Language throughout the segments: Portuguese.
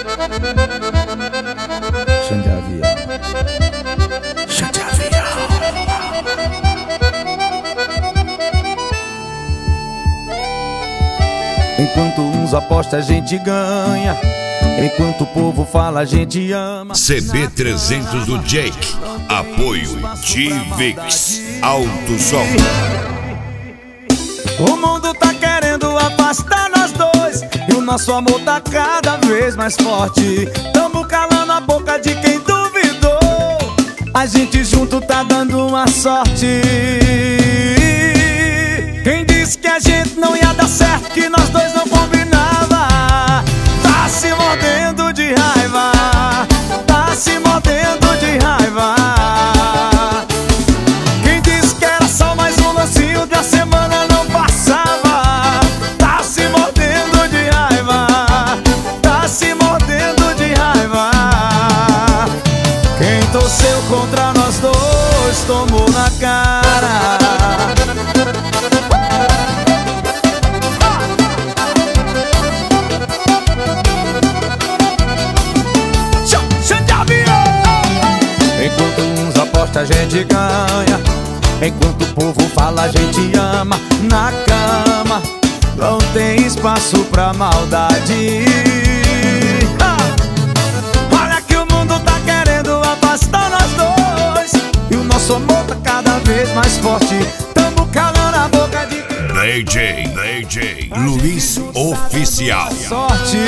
Xande Avião. Xande Avião. Enquanto uns apostam a gente ganha, enquanto o povo fala a gente ama. CB300 do Jake. Apoio Divix Alto Som. O mundo tá querendo afastar nós dois, e o nosso amor tá cada vez mais forte. Tamo calando a boca de quem duvidou. A gente junto tá dando uma sorte. Quem disse que a gente não ia dar certo, que nós dois não combinava, tá se mordendo de raiva. Tá se mordendo de raiva. Quem disse que era só mais um lancinho de uma semana não passava, tá se mordendo de raiva. Tá se mordendo de raiva. Quem torceu contra nós dois tomou na cara. Enquanto uns apostam a gente ganha, enquanto o povo fala a gente ama. Na cama não tem espaço pra maldade. Olha que o mundo tá querendo afastar nós dois, e o nosso amor tá cada vez mais forte. Tamo calando a boca de DJ Luiz Oficial. sorte.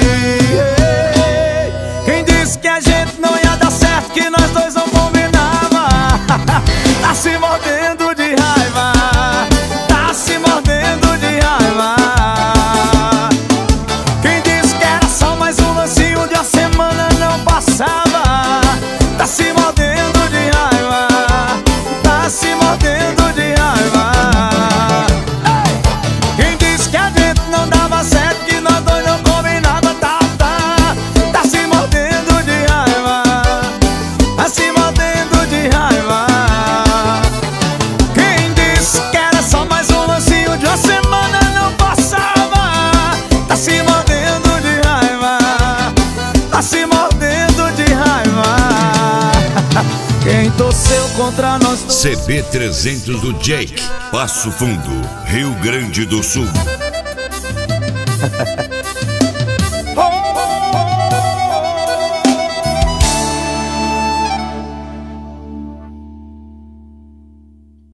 Quem disse que a gente não ia dar certo, que nós dois não combinava, tá se mordendo de raiva. Tá se mordendo de raiva. Quem disse que era só mais um lancinho de uma semana não passava, tá se mordendo de raiva. Tá se mordendo de raiva. Quem disse que a gente não dava certo, que nós dois não combinava, tá se mordendo de raiva. Tá se mordendo de raiva. Quem disse que era só mais um lancinho de uma semana não passava, tá se mordendo de raiva. Tá se mordendo de raiva. Quem torceu contra nós dois. CB300 do Jake. Passo Fundo, Rio Grande do Sul.